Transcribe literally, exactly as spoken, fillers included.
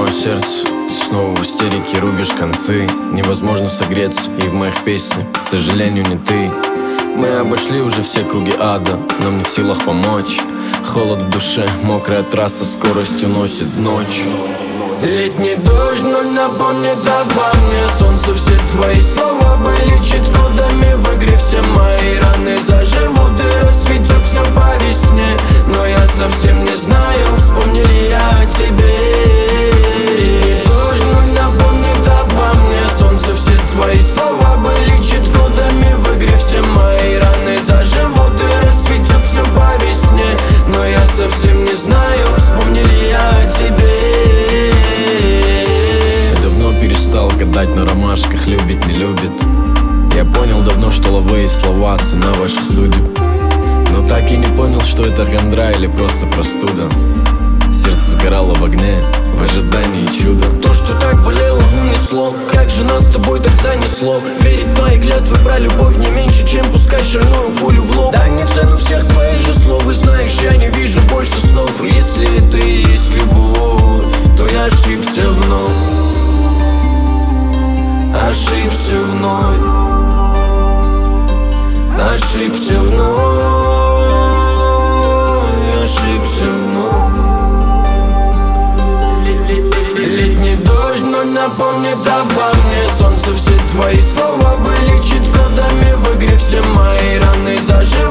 мое сердце, ты снова в истерике, рубишь концы. Невозможно согреться, и в моих песнях, к сожалению, не ты. Мы обошли уже все круги ада, нам не в силах помочь. Холод в душе, мокрая трасса, скорость уносит ночь. Летний дождь, но напомнит обо мне. Солнце, все твои слова были чит-кодами. В игре все мои раны заживут и расцветет все по весне. Но я совсем не знаю, вспомнил ли я о тебе. Летний дождь, но напомнит обо мне. Солнце, все твои слова были чит-кодами. В игре все мои раны заживут и расцветет все по весне. Но я совсем не знаю, вспомнил ли я о тебе. Перестал гадать на ромашках, любит, не любит. Я понял давно, что лавы и слова — цена ваших судеб. Но так и не понял, что это хандра или просто простуда. Сердце сгорало в огне, в ожидании чуда. То, что так болело, унесло. Как же нас с тобой так занесло? Верить в твои клятвы про любовь не меньше, чем пускать шальную пулю в лоб. Дай мне цену всех твоих же слов. И знаешь, я не вижу больше снов. Если это и есть любовь, то я ошибся вновь. Ошибся вновь, ошибся вновь, ошибся вновь. Летний дождь, но напомнит обо мне. Солнце, все твои слова были чит-кодами. В игре все мои раны заживут.